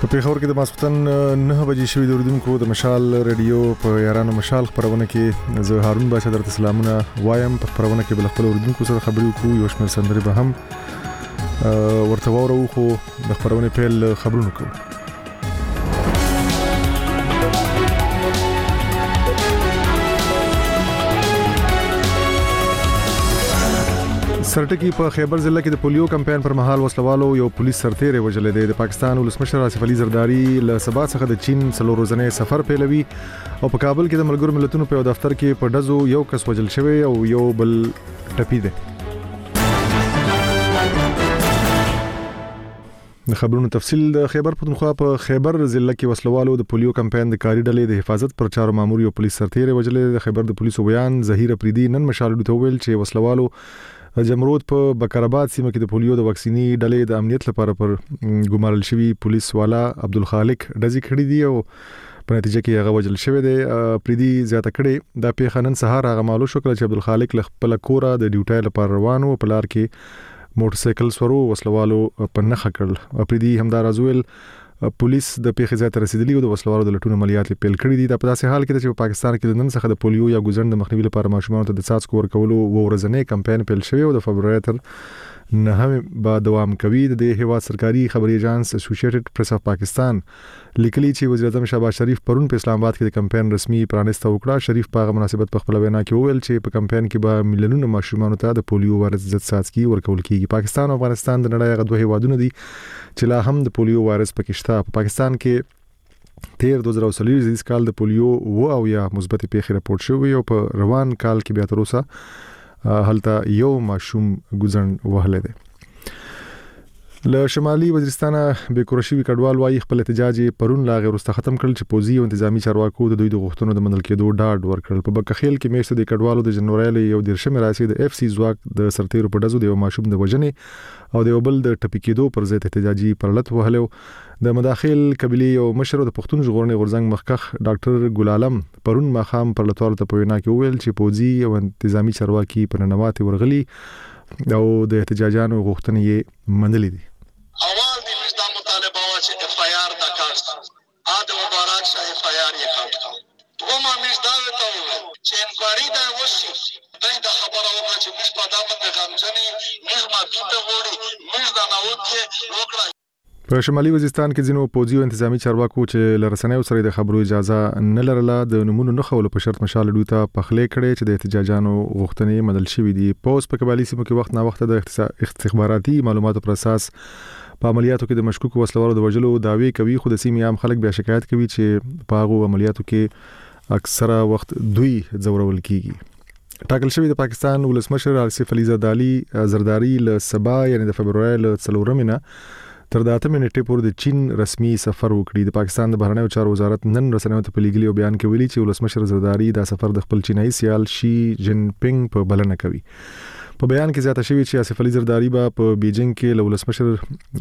په پیښور کې د ماسپتن 9 بجې شوې د اوریدونکو د مشال رادیو په یارانو مشال خبرونه کې زه هارون باشا درته سلامونه وایم. په خبرونه کې بل خپل اوریدونکو سره خبرې وکړو، یو شمېر سندرې به هم ورته واورو، خو د خبرونه پیل خبرونه کوو. سرټکی په خیبر ضلع کې د پولیو کمپاین پر مهال وسلوالو یو پولیس سرتیری وژل دی. د پاکستان ولسمشر آصف علي زرداری له سبا څخه د چین څلور ورځې سفر پیلوي او په کابل کې د ملګرو ملتونو په دفتر کې په ډزو یو کس وژل شوی او یو بل ټپي دی. د خبرونو تفصیل د خیبر پښتونخوا په خیبر ضلع کې وسلوالو د پولیو کمپاین د کاری ډلې د حفاظت پر چارو مامور یو پولیس سرتیری وژل دی. د خیبر د پولیسو بیان ظهیر افریدي نن مشال ته ویل چې وسلوالو جمرود په بکرآباد سیمه کې د پولیو د واکسینی ډلې د امنیت لپاره پر ګمارل شوی پولیس والا عبدالخالق ډزې کړې دي او په نتیجه کې هغه وژل شوی دی. پریدي زیاته کړې د پیښه نن سهار هغه معلوم شو چې عبدالخالق له خپل کوره د ډیوټي لپاره روانو په لار کې موټر سایکل سورو وسلوالو په نخښه کړل. پریدي همدار ازویل پولیس د پیښې ځای ته رسیدلی او د وسلوالو د لټون عملیات پیل کړي دي. په داسې حال کې چې په پاکستان کې د نن څخه د پولیو یا ګوزن د مخنیوي لپاره ماشومانو ته د څاڅکو ورکولو ورځنی کمپاین پیل شوی او د فبرवरी تر 9 به دوام کوي. د هیواد سرکاري خبري ایجنس اسوسییټډ پریس اف پاکستان لیکلي چې وزیر اعظم شهباز شریف پرون په اسلام آباد کې د کمپاین رسمي پرانیسته وکړه. شریف په مناسبت په خپل وینا کې وویل چې په کمپاین کې به ملیونونه ماشومانو ته د پولیو وایرس ضد څاڅکي ورکول کیږي. پاکستان او افغانستان د نړۍ غوډه هیوادونه دي چې لا هم د پولیو وایرس پکې شته. په پاکستان کې تیر 2023 کال د پولیو او یا مثبت پیښې راپورټ شوې او په روان کال کې بیا تر اوسه هلته یو ماشوم ګوزن وهله دی. له شمالي وزیرستان بیکورشي کډوال وايي خپل احتجاج پرون لا غیر واست ختم کړل چې پوزي او انتظامی چارواکو د دوی د غوښتنو د منل کېدو ډاډ ورکړل. په بکخیل کې میشته د کډوالو د جنوري یو دیرشمه راسي د اف سي زواک د سرتیرو په ډزو د ماشوم د وجنې او د یوبل د ټپي کېدو پر ضد احتجاجي پرلط وهلو. د مداخل قبلي او مشر د پښتون ژغورنې غورځنګ مخکخ ډاکټر ګلالم پرون ماخام پر لټوال ته په وینا کې ویل چې پوزي او انتظامی چارواکي په ننواتي ورغلي او د احتجاجانو غوښتنې یې منلې دي. اول دی مزدا مطالبه وا چې اف آی آر دا کاست اده مبارک شاه اف آی آر یې کاټ دوما مزدا ته چې انکوایری دا وشي دای د خبره وکړه چې مش په دامن د غمجنې نغمه پیته وړي مزدا نوته وکړه. په شمالي وزیرستان کې ځینو پوزي او انتظامی چارواکو چې لرسنیو سره د خبرو اجازه نه لرله د نمونه نه خول په شرط مشال ډوته پخلې کړي چې د احتجاجانو غوښتنې مدل شوې دي. پوز په قبالي سیمو کې وخت نه وخت د استخباراتي معلوماتو پر اساس په عملیاتو کې د مشکوک وسلوالو د وژلو دعوی کوي، خو د سیمې عام خلک بیا شکایت کوي چې په هغه عملیاتو کې اکثره وخت دوی ځورول کیږي. ټاکل شوی د پاکستان ولسمشر آصف علي زرداری له سبا یعنی د فبرवरी له 4 نه تر 8 نیټې پورې د چین رسمي سفر وکړي. د پاکستان د بهرنیو چارو وزارت نن رسنیو ته په لیږلي بیان کې ویلي چې ولسمشر زرداری دا سفر د خپل چینایي سیال شي جن پینګ په بلنه کوي. په بیان کې زیاته شوی چې آصف علي زرداری په بیجینګ کې له ولسمشر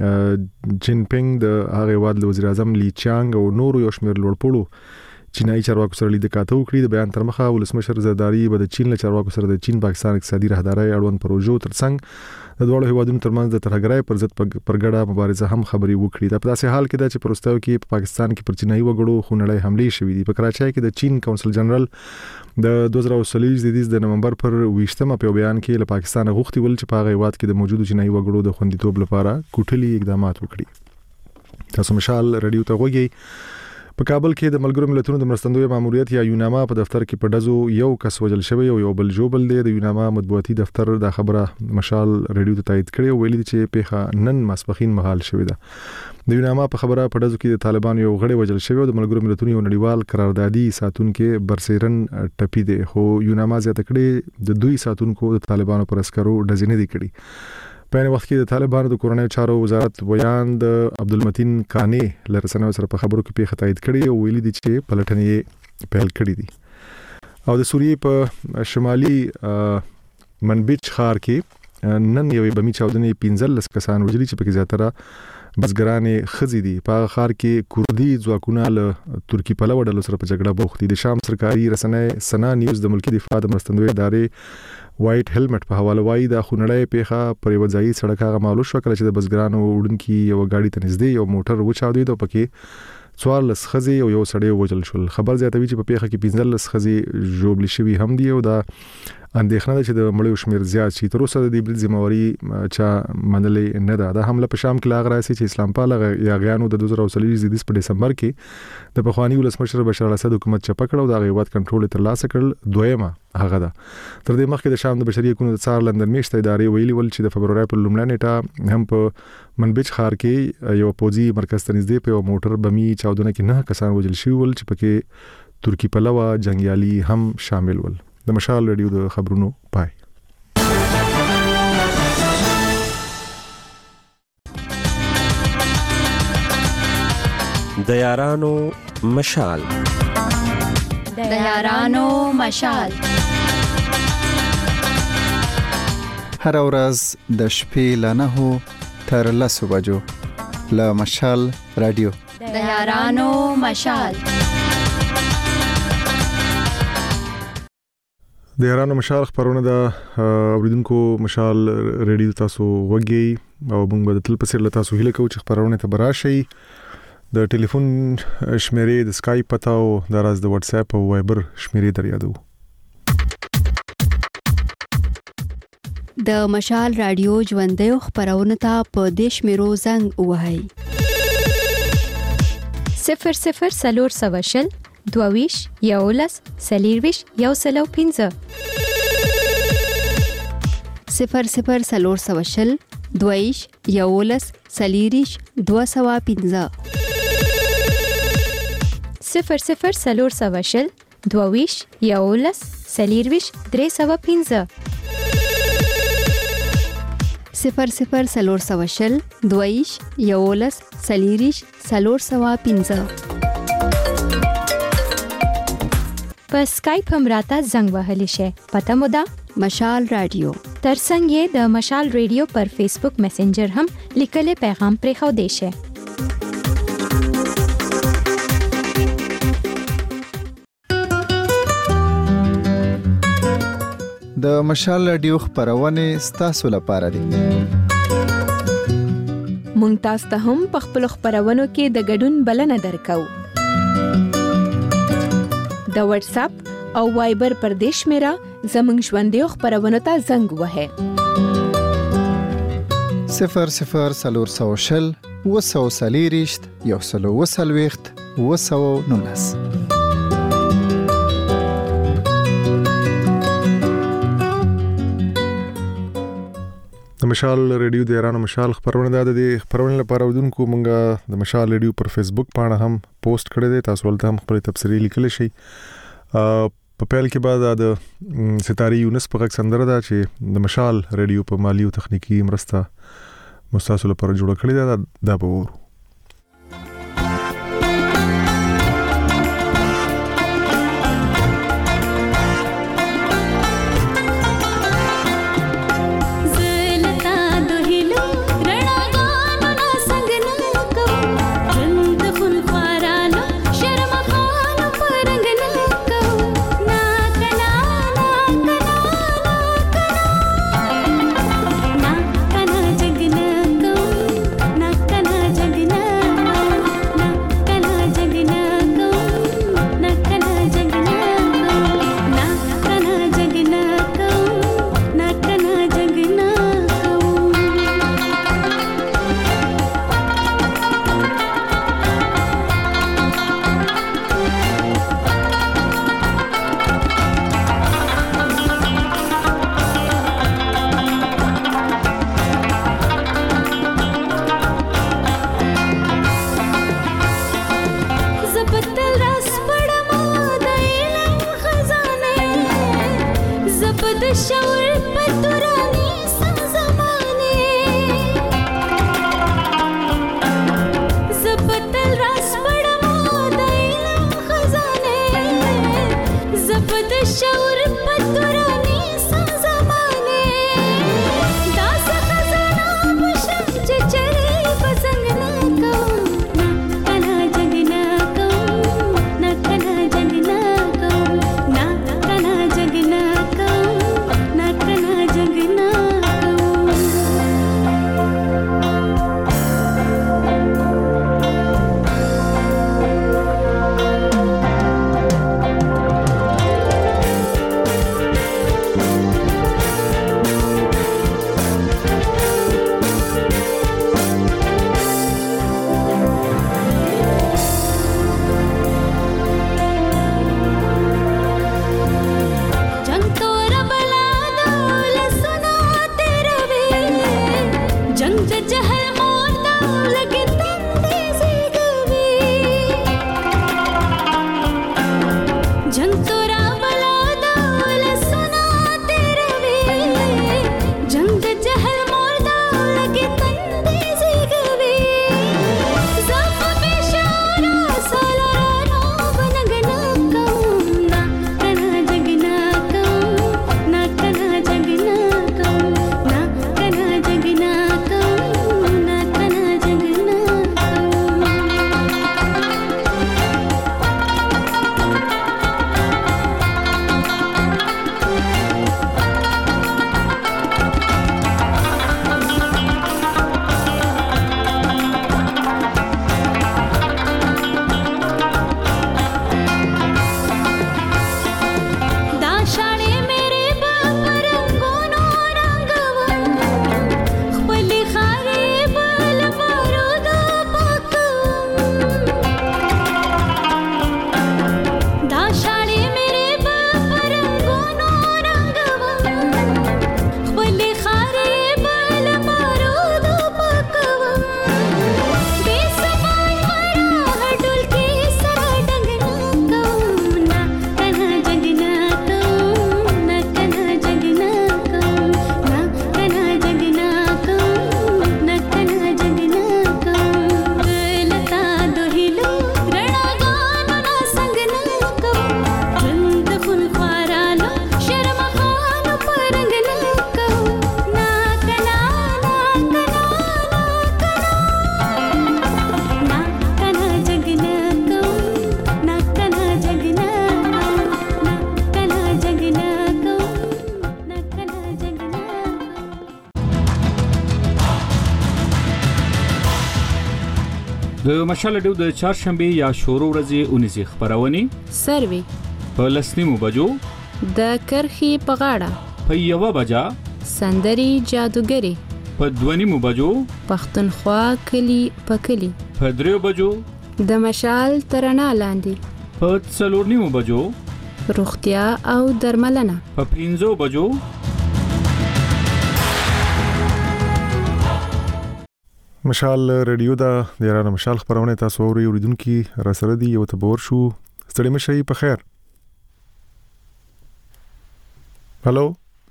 جن پینګ د هغه هیواد له وزیر اعظم لی چانګ او نورو یو شمېر لوړپوړو چینایي چارواکو سره لیدل کاته وکړي. د بیان تر مخه ولسمشر زرداری به د چین له چارواکو سره د چین پاکستان اقتصادي راهداري اړوند پروژو ترڅنګ د دوه هیوادونو ترمنځ د ترهګرۍ پر ضد پرګړه مبارزه هم خبري وکړي. د پداسې حال کې چې پروستاو کې په پاکستان کې پر چینایي وګړو خونړۍ حملې شوې دي. په کراچۍ کې د چین کونسل جنرال د 2023 د نومبر پر 20مه په بیان کې له پاکستان غوښتي ول چې په هغه هیواد کې د موجودو چینایي وګړو د خوندیتوب لپاره کوټلي اقدامات وکړي. تاسو مشال رادیو ته وګورئ. په کابل کې د ملګرو ملتونو د مرستندوی ماموریت یا یوناما په دفتر کې په ډزو یو کس وژل شوی او یو بل جوبل دی. د یوناما مطبوعاتي دفتر دا خبره مشال رادیو ته تایید کړي او ویلي چې پیښه نن ماسپخین مهال شوې ده. د یوناما په خبره په ډزو کې د طالبانو یو غړی وژل شوی او د ملګرو ملتونو یو نړیوال قراردادي ساتونکو برسیرن ټپي دی. خو یوناما زیاته کړي د دوی ساتونکو د طالبانو پر عسکرو ډزې نه دي کړي. په یوه وخت کې د طالبانو د کورنیو چارو وزارت ویان د عبدالمتین کانی لرسنیو سره په خبرو کې پیښه تایید کړي او ویلي دي چې پلټنې پیل کړي دي. او د سوریې په شمالي منبج ښار کې نن یوې بمي چاودنې 15 کسان وژلي چې پکې زیاتره بزګرانې خزي دي په خار کې کوردي ځواکونه له ترکی په لور ډلو سره په جګړه بوخت دي. د شام سرکاري رسنۍ سنا نیوز د ملکی دفاع د مرستندوی ادارې وایټ هیلمټ په حواله وایي د خونړۍ پیښه پر یو ځای سړک هغه معلوم شو کله چې د بزګرانو وډونکو یو گاډي ته نږدې یو موټر وچاودي او پکې 14 خزي او یو سړی وژل شول. خبر زیاتوي چې په پیښه کې 15 خزي ژوبل شوي هم دي او دا اندېښنه ده چې د مړیو شمیر زیات شي. تر اوسه د دې بل ذمہواری چا منلې نه ده. د حمله په شام کې لاغ راسي چې اسلام پاله یاغیانو د 2023 په دسمبر کې د پخوانی ولسمشر بشار الاسد حکومت چپه کړو د غیوت کنټرول تر لاسه کړل. دویمه هغه ده تر دې مخکې د شام د بشري حقوقو د څار لندن میشته ادارې ویلي ول چې د فبرवरी په لومړۍ نیټه هم په منبج ښار کې یو پوځي مرکز ته نږدې په یو موټر بمي چاودنه کې 9 کسان وژل شوي ول چې پکې ترکی پلوه جنگیالي هم شامل ول. د مشال رادیو د خبرونو پای. د یارانو مشال د یارانو مشال هر ورځ د شپې له 9 تر 10 بجو له مشال رادیو د یارانو مشال. د یارانو مشال خبرونه د اوریدونکو مشال رادیو تاسو وګي او موږ به تل پسې له تاسو هیله کوو چې خبرونه ته براشي. د ټلیفون شمیرې د سکایپ پتا او د راز د واتس اپ او وایبر شمیرې در یادو. د مشال رادیو ژوندۍ خبرونه ته په دیش میرو زنګ وهاي 00 سلور سواشل دوویش یولس سلیرویش یو سلو 15 00 سلور سواشل دوویش یولس سلیریش 215 00 سلور سواشل دوویش یولس سلیرویش 315 00 سلور سواشل دوویش یولس سلیریش 315 په سکایپ هم راته زنګ وهلی شي. پته مو ده مشال رادیو. ترڅنګ یې د مشال رادیو پر فیسبوک میسنجر هم لیکل پیغام پرې خو دی شي. د مشال رادیو خبرونه ستاسو لپاره دي. مونږ تاسو ته هم په خپل خبرونو کې د ګډون بلنه درکو. د واتس اپ او وایبر پر دیش میرا زمنګ ژوندۍ خبرونه ته زنګ وهه 00 سلور سواشل وسو سلیریشت یو سلو وسلويخت وسو نونس. د مشال رادیو د یارانو مشال خبرونه د خبرونه لپاره ودونکو مونږه د مشال رادیو پر فیسبوک باندې هم پوسټ کړی دی. تاسو ولته هم خپل تفسیری لیکل شي. په پیل کې بعد د ستاري یونس په غږ سندره ده چې د مشال رادیو په مالی او تخنیکی مرسته مستاسو لپاره جوړ کړی ده. دا به ورو دا څه خزانه بشم چې چرې پسنګ د مشال رادیو د چهارشنبه یا شورو ورځې 19 خبرونه سروي په لسنیمو بجو د کرخي په غاړه په 1 بجا سندري جادوګری په 2 بجو پښتونخوا کلی په کلی په 3 بجو د مشال ترنا لاندې په 4 بجو روغتیا او درملنه په 5 بجو مشال رادیو دا د ایران مشال خبرونه تاسو اوري اوریدونکو را سره دی یو تبور شو ستړي مشي په خیر. هالو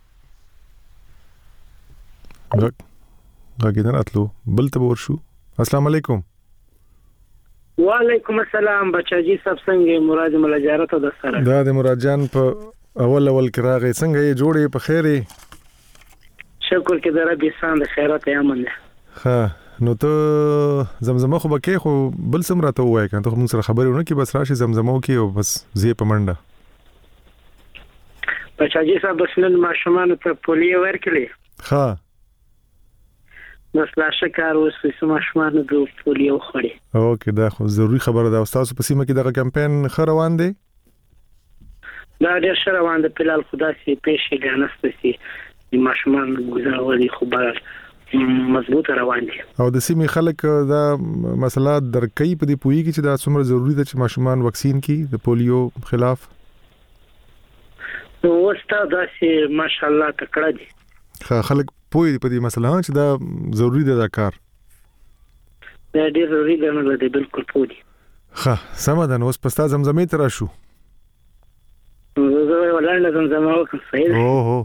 غاګیدن اتلو بل تبور شو. السلام علیکم. وعلیکم السلام بچاجي صاحب څنګه مراد ملجارت د سره دا د مراد جان په اول کراغه څنګه یې جوړې په خیره شکر کې در رب سان د خیرات یامن ها نو ته زمزمه خو بکې خو بل سم راته وای کنه ته موږ سره خبرونه کې بس راشي زمزمه کې او بس زی په منډه بچاجي صاحب بسنن ماشومان ته پولیو ورکړي ها بس لا شکر اوس چې ماشومان د پولیو خوري اوکې دا خو ضروری خبره ده استاد په سیمه کې دغه کمپاین خروان دی دا ډېر ښه روان دی په لال خدا سي پېښې ګانستسي د ماشومان ګزارولي خو بل مضبوط روان دي او د سیمې خلک دا مسله درکې په دې پوي کې چې دا څومره ضروری ده چې ماشومان واکسین کی د پولیو خلاف نو وستا داسې ماشاءالله تکړه دي خلک پوي په دې مسله چې دا ضروری ده دا کار دا ډېر ضروری ده نو د بالکل پوي ها سمدان اوس پستا زمزمې تر شو زه ولاړ زمزمه وکم صحیح اوه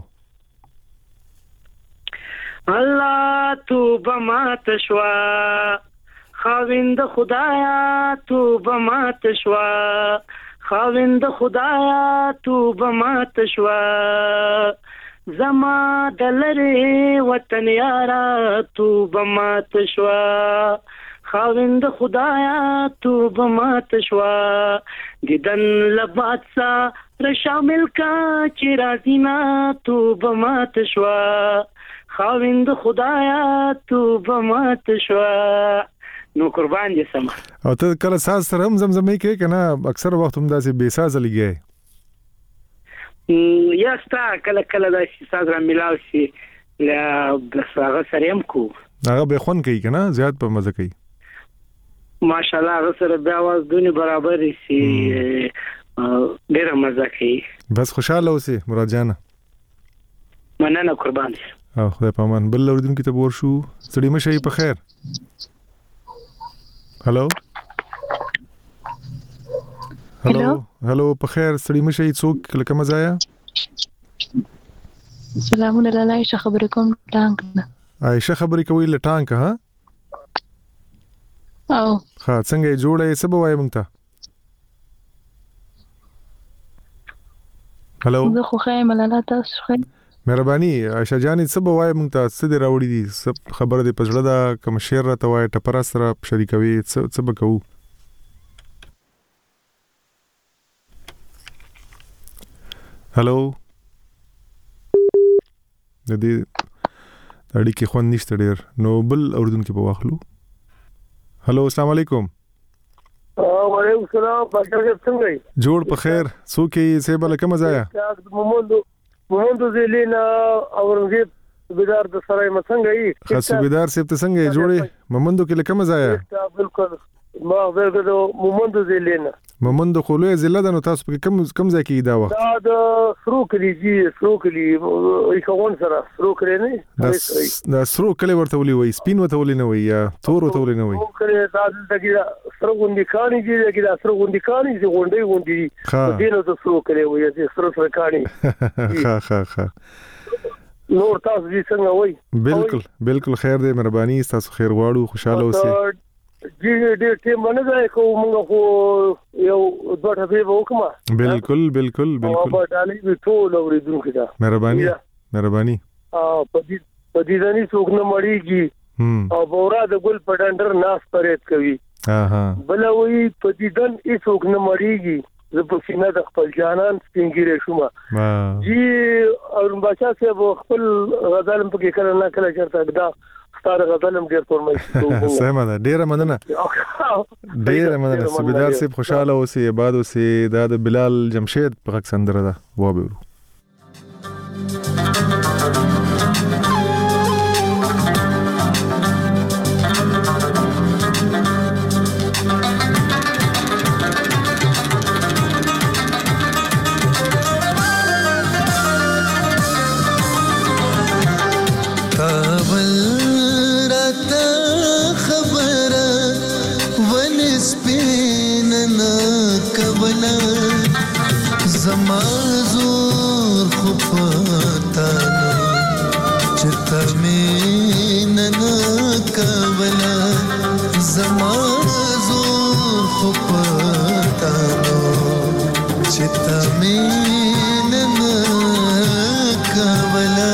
الله توبه مات شوا خاوند خدایا توبه مات شوا خاوند خدایا توبه مات شوا زما دلری وطن یارا توبه مات شوا خاوند خدایا توبه مات شوا دیدن لبات سا را شامل کا چی رازینا توبه مات شوا خاوند خدایا توبه مات شوا نو قربان دي سم او ته کله ساز سره هم زمزمې کې کنه اکثر وخت هم داسې بے ساز لګي یا ستا کله دا ساز را ملاو شي لا بس هغه سره هم کو هغه به خون کوي کنه زیات په مزه کوي ماشاءالله هغه سره د आवाज دونی برابر شي ډیره مزه کوي بس خوشاله اوسې مراد جان مننه قربان دي او خدای پامان بل اوریدونکو ته ور شو ستړي مشي په خیر. هالو هالو په خیر ستړي مشي څوک لکه مزایا سلامونه لاله عائشه خبرې کوم ټانک نه عائشه خبرې کوي له ټانک ها او ها څنګه جوړه سبا وای مونږ ته هالو زه خو خایم لاله تاسو خو مهرباني عائشه جانې څه به وای مونږ ته څه دی راوړی دي خبره دې پزړه دا کوم شعر راته وای ټپر سره شریکوي څه به کوو هالو د دې اړیکې خوند نشته ډېر نو بل اوردونکو په واخلو. هالو السلام علیکم. وعلیکم السلام پاکستان څنګه جوړ په خیر څوک یې سیبل کوم ځای مومندو زلینا اورنګزیب صوبیدار د سرای مسنګ ای صوبیدار سیب ته څنګه جوړې مومندو کې لکه مزایا بالکل ما ورګو مومندو زلینا مومندو خلوه زله د نو تاسو په کم ځای کې دا وخت دا د سروکلی ایکون سره سروکلی نه دا سروکلی ورته ولي وای سپین ورته ولي نه وای یا تور ورته ولي نه وای سروکلی دا دغه سروګوندی کانی دي دا سروګوندی کانی دي غونډي دینو د سروکلی وای چې سروکلی کانی ها نور تاسو دې څنګه وای بالکل خیر دې مهرباني تاسو خیر غواړو خوشاله اوسئ جی ډېر ټیم باندې ځای کو موږ خو یو دوه ټپې وکما بالکل په ټالي وی ټول اوریدونکو دا مهرباني په دې ځنی څوک نه مړیږي او بورا د ګل په ډنډر ناس پرېت کوي بل وی په دې دن هیڅوک نه مړیږي زه په سینه د خپل جانان سپینګیره شوم جی او بچا صاحب خپل غزل په کې کله نه کله چرته دا ستاره غزلم ډیر پرمایي سمه ده ډیره مننه سبیدار صاحب خوشاله اوسئ آباد اوسئ دا د بلال جمشید په غږ سندره ده وابورو زمازور خپتانا چتا مینن کبلا زمازور خپتانا چتا مینن کبلا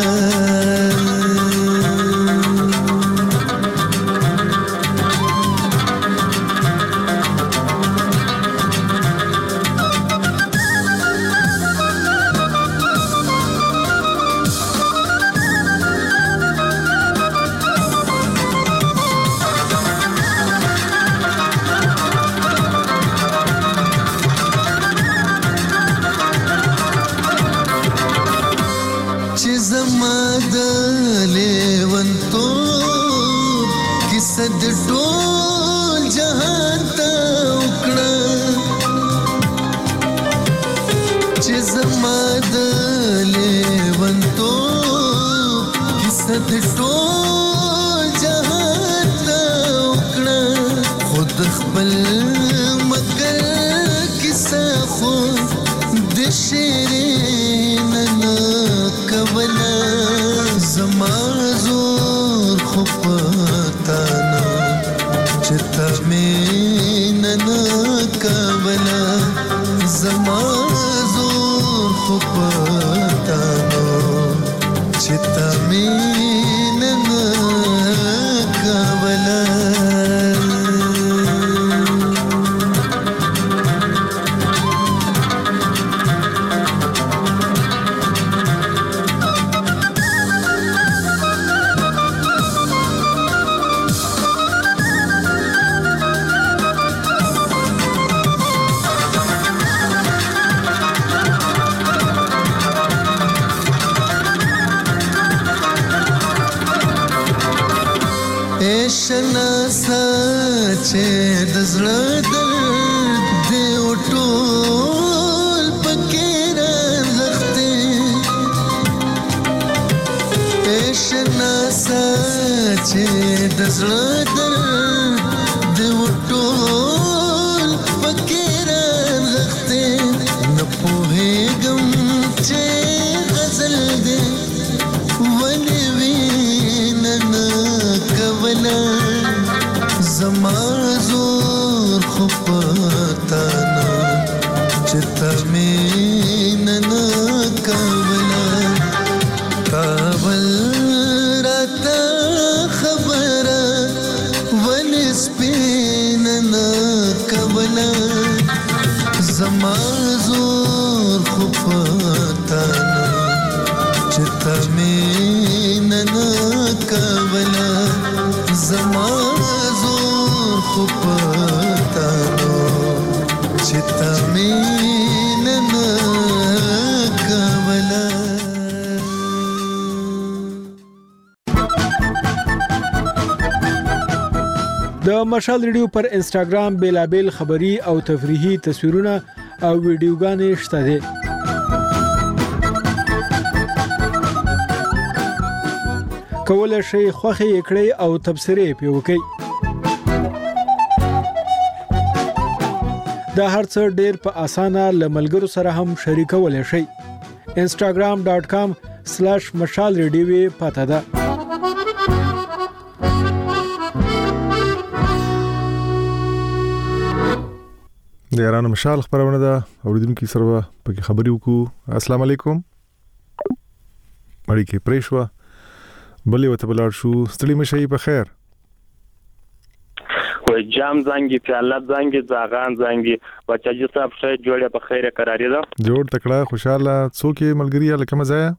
د مشال ریډیو پر انسټاګرام بیلابل خبری او تفریحي تصویرونه او ویډیوګانې شته دي. کولای شئ خوښي کړئ او تبصرې پې وکړئ. دا هرڅه ډېر په اسانه لملګرو سره هم شریکولای شئ. instagram.com/mashalradio پته ده. د ایران مشال خبرونه ده اوریدونکو سره په خبري وکړو. السلام علیکم. مړی کې پریښوا بلې وته بلار شو ستړي مشي په خیر. و جام زنګي پیاله زنګي زاغان زنګي بچاجي صاحب شه جوړه په خیره قراری ده جوړ تکړه خوشاله څوک ملګری لکه مزایا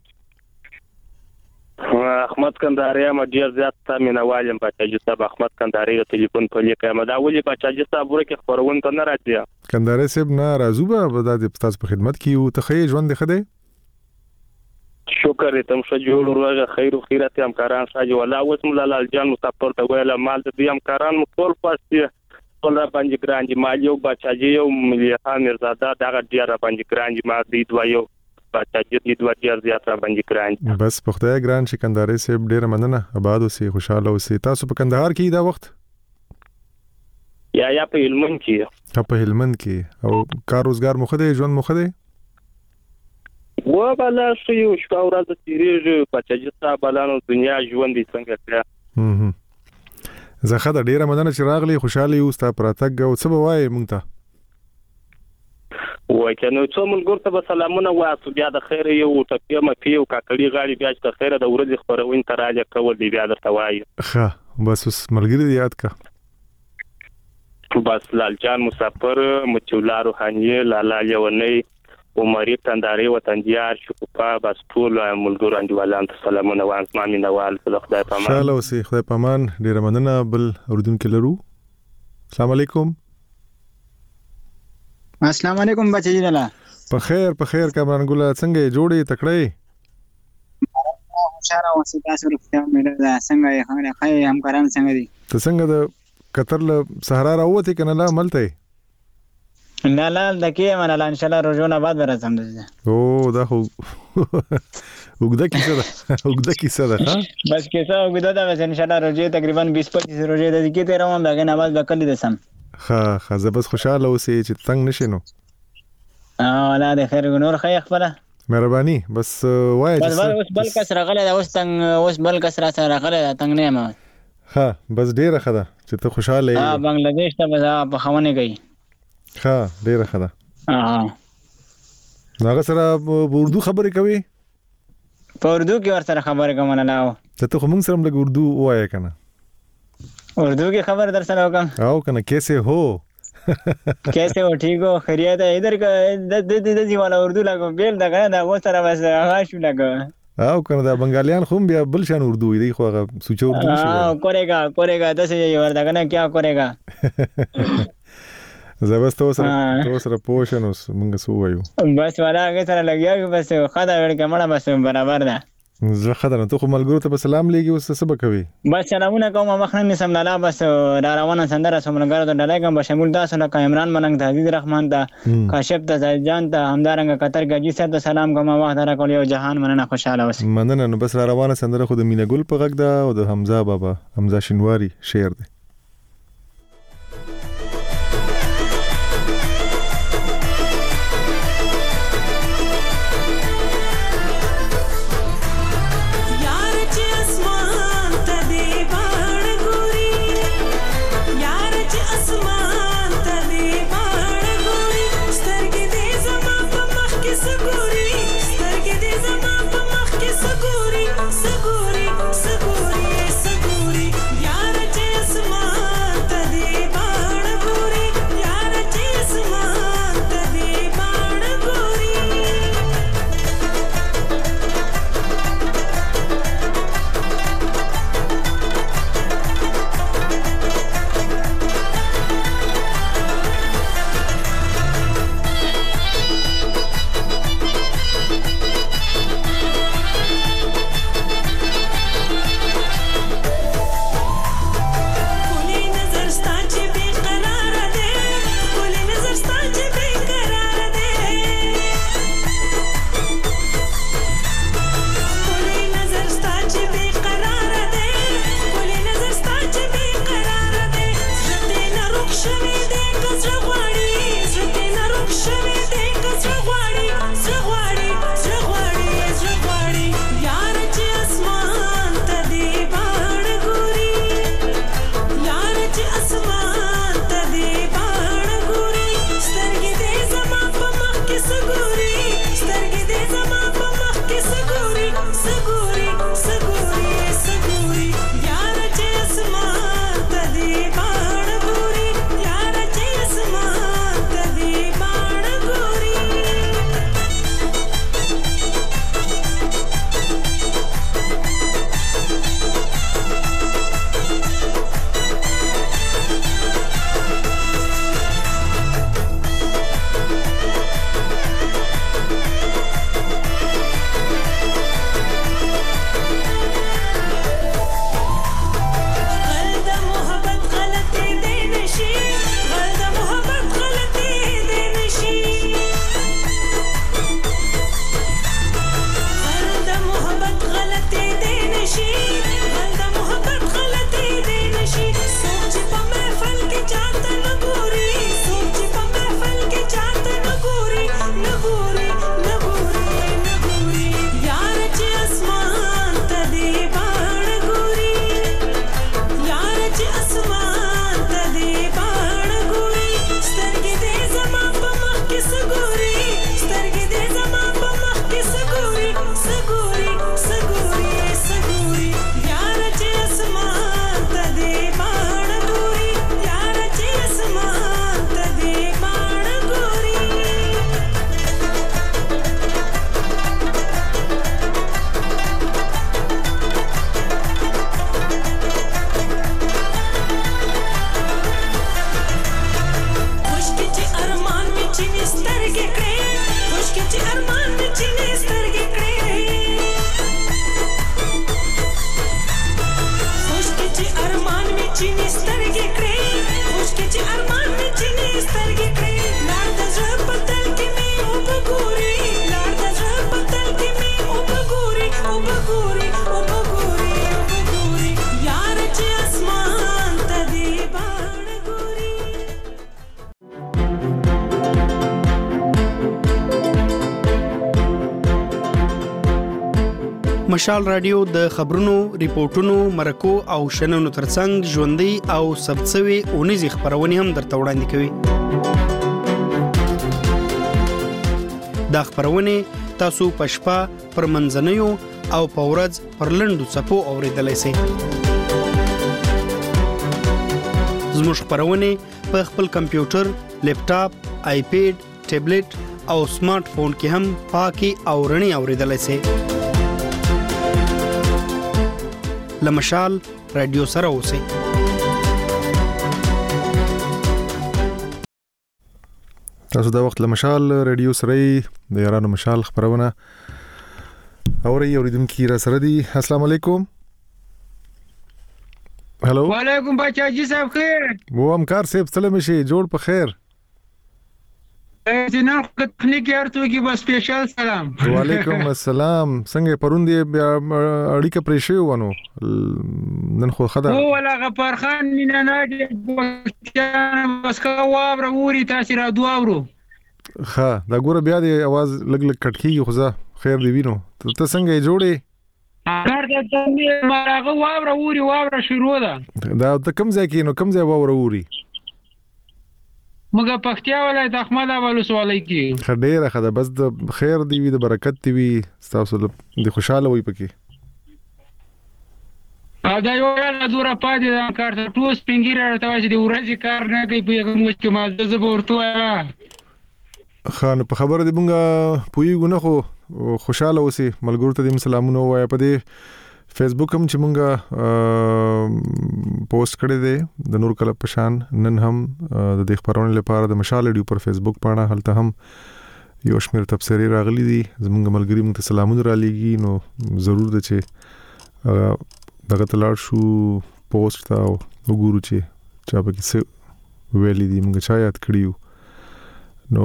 احمد کندهاري ما ډیر زیات تامینوالم بچاجي صاحب احمد کندهاري ټلیفون په لیکه ما دا ولي بچاجي صاحب ورکه خبرون ته نه راځي کندهاري صاحب نه راځو به د تاسو په خدمت کې یو ته ژوند خده شکر تم شو جوړ ورغه خیر او خیرات همکاران ساجي ولا اوس مولا لال جان مسافر ته ویل مال دې همکاران مخول پاستي ټول باندې ګرانجي مال یو بچاجي یو مليحه مرزاده دا ډیر باندې ګرانجي ما دې دوایو بچاجي دې دوه ډیر زیات باندې ګرانجي بس په خدای ګران چې کندهاري صاحب ډیر مننه آباد اوسې خوشاله اوسې تاسو په کندهار کې دا وخت یا په هلمند کې او کار روزګار مخ دې ژوند مخ دې و بالا شو یو شپه ورځ تیریږي بچی صاحب بلانو دنیا ژوند دي څنګه کړه زه خدای ډیره مننه چې راغلی خوشاله یو ستا پراتګ او څه وایي مونږ ته وای کنه څو ملګر ته سلامونه واسو بیا د خیر یو ټپی مفي او کاکړي غاړي بیا د خیر د ورځې خبرونه تراجه کول دی بیا درته وایي ښه بس اوس ملګری یاد کا بس لالجان مسافر مچولا روحاني لالا یونی عمرې تنداري وطنجار شکوپا بس ټول ملګر انډیوالان ته سلامونه وایم مامي نوال خدای پامان شاله اوسې خدای پامان ډیر مننه بل اوردونکو لرو السلام علیکم السلام علیکم بچی جلاله په خیر کامران ګل څنګه جوړې تکړه خوشاله اوسې تاسو رښتیا مې څنګه خای همکاران څنګه دي ته څنګه د قطر له صحرا راوته کنه لا ملته نه دکې منه ان شاء الله روزونه بعد راځم او دا خو وګدا کیسه ده بس کیسه وګدا ده ان شاء الله روزه تقریبا 20-25 روزه د کې ته روان دغه نماز وکړې ده سم ښه زه بس خوشاله اوسې چې څنګه نشینو لا د خیر نور خی خپل مهرباني بس وای بس بل کس راغله اوس بل کس را سره راغله تنګ نه ما ها بس ډیره خده چې ته خوشاله یې بنگلاديش ته په خوانه گئی ښه ډیره خده هغه سره اردو خبرې کوي په اردو کې ور سره خبرې کوم نه لاو ته خو موږ سره موږ اردو وایې کنه اردو کې خبر در سره وکم او کنه کیسے ہو کیسے ہو ٹھیک ہو خیریت ہے ادھر کا د والا اردو لگو بیل دا کنه دا و سره بس غاشو لگو او کنه دا بنگالیان خو بیا بل شان اردو دی خو هغه سوچو اردو شي کوریگا دسه یې ور دا کنه کیا کوریگا زبسته سره پوښنوس مونږ سو وایو بس والا هغه سره لګیا بس خدا ور کمړه بس برابر ده زه خدای ته خو ملګرو ته سلام لګي اوس څه بکوي بس سلامونه کوم مخنه سم لاله بس را روانه سندره سمونګر ته ډلایګم به شمول تاسو نه عمران مننګ ته عزیز رحمان ته کاشف ته جان ته همدارنګ قطر گاجی صاحب ته سلام کوم وخت را کول یو جهان مننه خوشاله اوس مننه نو بس را روانه سندره خو د مینا ګل په غږ ده او د حمزه بابا حمزه شینواری شعر ده Yes. مشال رادیو د خبرونو، ریپورتونو، مرکو او شننو ترڅنګ ژوندۍ او ثبتسوي اونیزې خبرونه هم درته وړاندې کوي. دا خبرونه تاسو په شپه پر منځنیو او په ورځ پر لنډو څپو اوریدلای شئ. زموږ خبرونه په خپل کمپیوټر، لیپټاپ، آیپیډ، ټابلیټ او سمارټ فون کې هم پاکي او رڼي اوریدلای شئ. لمشال رادیو سره اوسئ. تاسو دا وخت لمشال رادیو سره د یارانو مشال خبرونه اوریدونکو را سره دي. السلام علیکم. هالو وعلیکم بچاجي صاحب خیر. وو همکار صاحب سلام شي جوړ په خیر. جناب تکنیکی ارتو کی بس سپیشل سلام. وعلیکم السلام. څنګه پروندې اړیکه پرې شوی ونه نن خو خدای او ولا غفار خان نه ناجي بس کا وابره ووري تاسو را دوارو. ها دا ګوره بیا د आवाज لګ کټکی خو ځه خیر دی وینو. ته څنګه جوړې؟ کار د تمه مارغه وابره شروع ده. دا ته کوم ځای کې نو کوم ځای وابره ووري؟ مګه پختیا ولایت احمد اباد ولسوالۍ کې. خډېره خدا بس د خیر دی وي د برکت دی وي تاسو د خوشاله وي پکې. دا یو نه دوره پاتې دا کار ته ټوس پنګیره راته چې د ورځې کار نه کوي په کوم کې ما د زبورتو خان په خبره دی مونږه پویګو نه خو خوشاله اوسې ملګرو ته د سلامونه وای په دې فیسبوک هم چې مونږه پوسټ کړی دی د نور کله پشان نن هم د دې خبرونې لپاره د مشال ډیو پر فیسبوک باندې هلته هم یو شمیر تبصری راغلي دي زمونږ ملګری مونږ ته سلامونه را لېږي نو ضرور ده چې دغه تلار شو پوسټ تا وګورو چې چا پکې څه ویلي دي مونږ چا یاد کړیو نو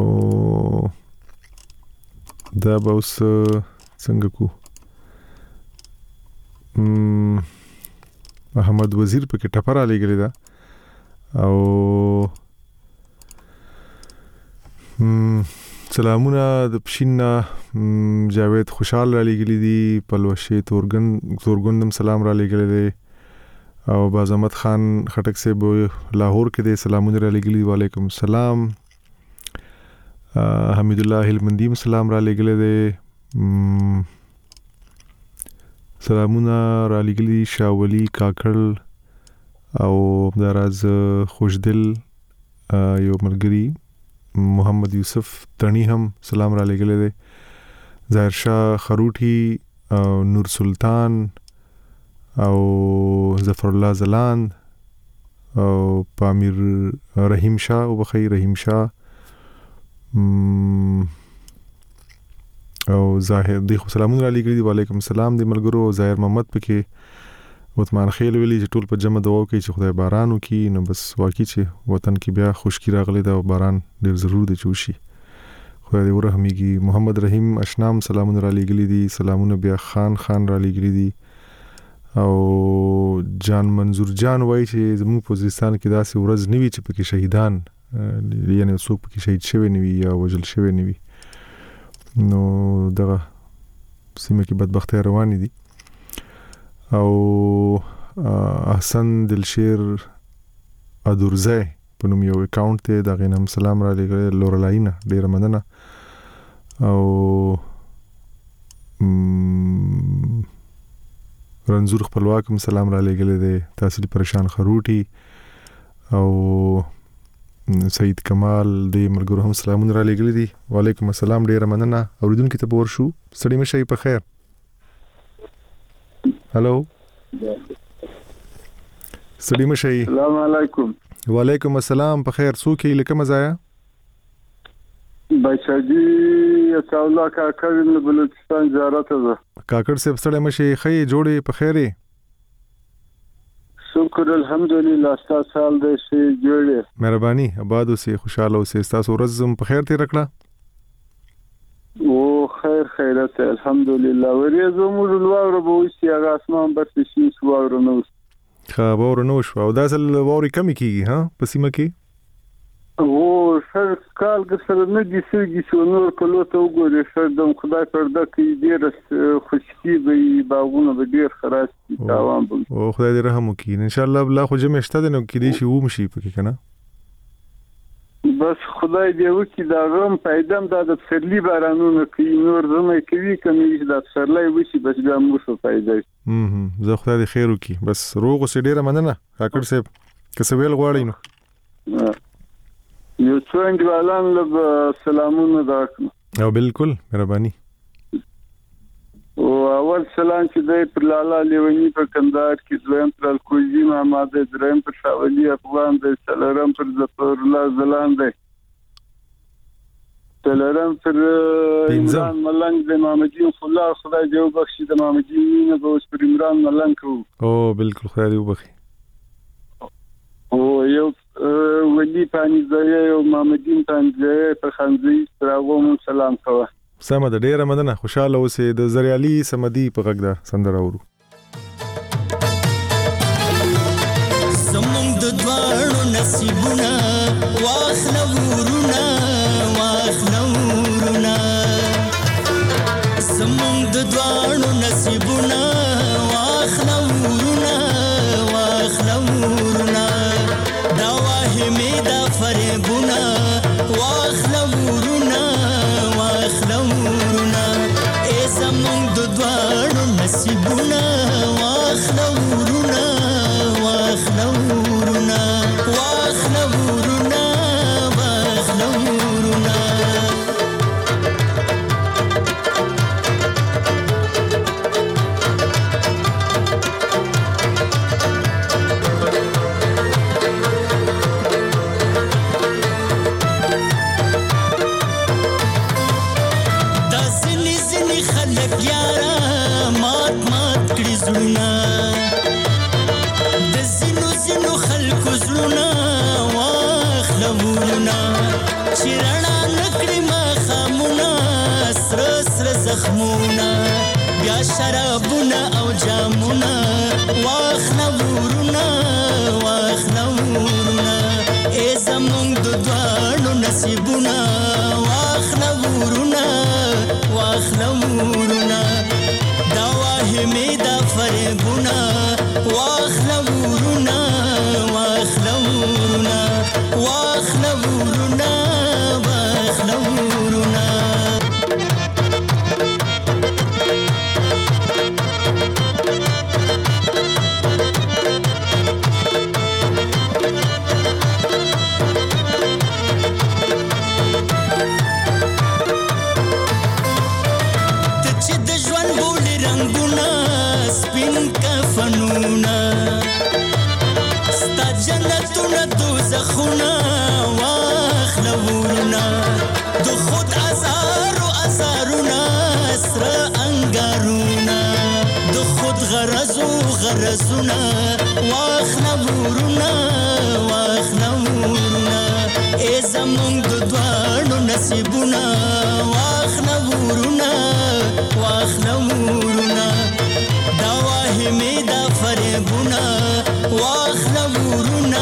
دا به اوس څنګه کو احمد وزیر پکې ټپر علی ګلی دا او سلامونه د پښینا جاوید خوشحال علی ګلی دی پلوشي تورګندم سلام را لګلی دی او بازمت خان خټک سے لاهور کې دی سلامونه را لګلی وعلیکم السلام حمید الله هلمندیم سلام را لګلی دی سلامونه را لګلی شاولی کاکړ او دراز خوشدل یو ملګری محمد یوسف تڼي هم سلام را لګلی دی ظاهر شاه خروټي نور سلطان او ظفر الله زلاند او پامیر رحیم شاه او بخیر رحیم شاه او ظاهر دی خو سلامونه را لګلی دی وعلیکم السلام دی ملګرو ظاهر محمد پکې عثمان خیل ویلی چې ټول په جمع دعا کوي چې خدای باران وکړي نو بس واقعي چې وطن کې بیا خشکی راغلی دا باران ډیر ضرور دی چې وشي خدای دې ورحمېږي محمد رحیم اشنام سلامونه را لګلی دي سلامونه بیا خان را لګلی دي او جان منظور جان وای چې زموږ په وزیرستان کې داسې ورځ نیوي چې پکې شهیدان یعنی څوک پکې شهید شوی نیوي یا وژل شوی نیوي نو دغه سیمه کې بدبختي روانې دي او احسن دلشیر ادورزای په نوم یو اکاونټ ته دا غینم سلام را لګل لورلاینا ډیر مننه او رنزور خپلواکم سلام را لګل دي تاسو پریشان خروټي او سید کمال د ملګرو هم سلامونه را لګل دي وعلیکم السلام ډیر مننه اوریدونکو ته پور شو سړی مشي په خیر هالو سړی مشي السلام علیکم وعلیکم السلام په خیر څوک یې لکه مزایا بچاجي الله کاکړ د بلوچستان زیارت ده کاکړ صاحب سړی مشي خې جوړې په خیره شکر الحمدلله تاسو سال دې شي جوړې مهرباني آباد اوسې خوشاله اوسې تاسو ورځ په خیر تیر کړه او خیرت الحمدلله ورېزو موږ لوړ به وسی هغه اسمان بس شي سوار نو خبر نو شو او دا سل ووري کمی کیږي ها په سیمه کې او سر کال سره نه دي سږي شو نور کلو ته وګورې سر د خدای پرده کې ډېر خوشي به باغونه به ډیر خراس دي تاوان به او خدای دې رحم وکړي ان شاء الله بلا خو جمع شته نو کې دې شي و مشي پکې کنه بس خدای دې وکړي دا غم پیدام د سرلی بارانونو کوي نور زمای کوي کمی د سرلای وشي بس بیا موږ فائدې زه خدای دې خیر وکړي بس روغ اوسې ډیره مننه کاکړ صاحب کسویل غواړئ نو یو څو انډیوالان له سلامونه درکړم او بالکل مهرباني او اول سلام چې د پر لالا لیونی په کندهار کې دویم پر الکوزی محمد دریم پر شاولی افغان د څلورم پر ظفر الله زلان دی څلورم پر عمران ملنګ د محمدین الله خدای دې وبخشي د محمدین نه به اوس پر عمران ملنګ کو او بالکل خدای دې وبخشي او یو ولی پانی ځای او محمدین پنځه په خنځي تراغوم سلام کوه سمه د ډیره مننه خوشاله اوسې د زریالي سمدي په غږ ده سندره اورو زمونږ د دوړو نصیبونه واخله ورونه زمونږ د دوړو نصیبونه واخله ورونه دا واهمه دا فریبونه واخله ورونه زمونږ د دوړو نصیبونه واخله ورونه زخمونه بیا شرابونه او جامونه واخله ورونه ای زمونږ د دوړو نصیبونه واخله ورونه دا واهمه دا فریبونه واخله ورونه زخونه واخله ورونه د خود ازارونه سره انګارونه د خود غرزونه واخله ورونه ای زمونږ د دوړو نصیبونه واخله ورونه دا واهمه دا فریبونه واخله ورونه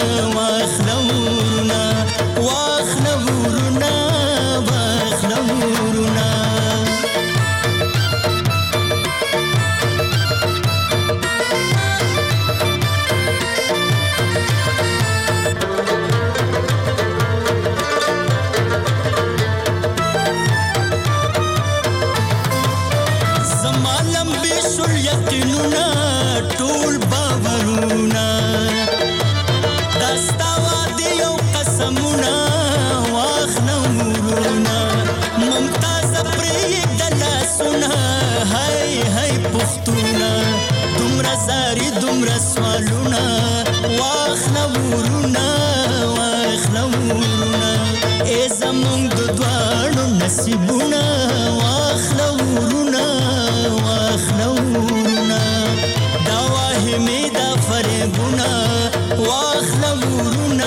دومره سوالونه واخله ورونه ای زمونږ د دوړو نصیبونه واخله ورونه دا واهمه دا فریبونه واخله ورونه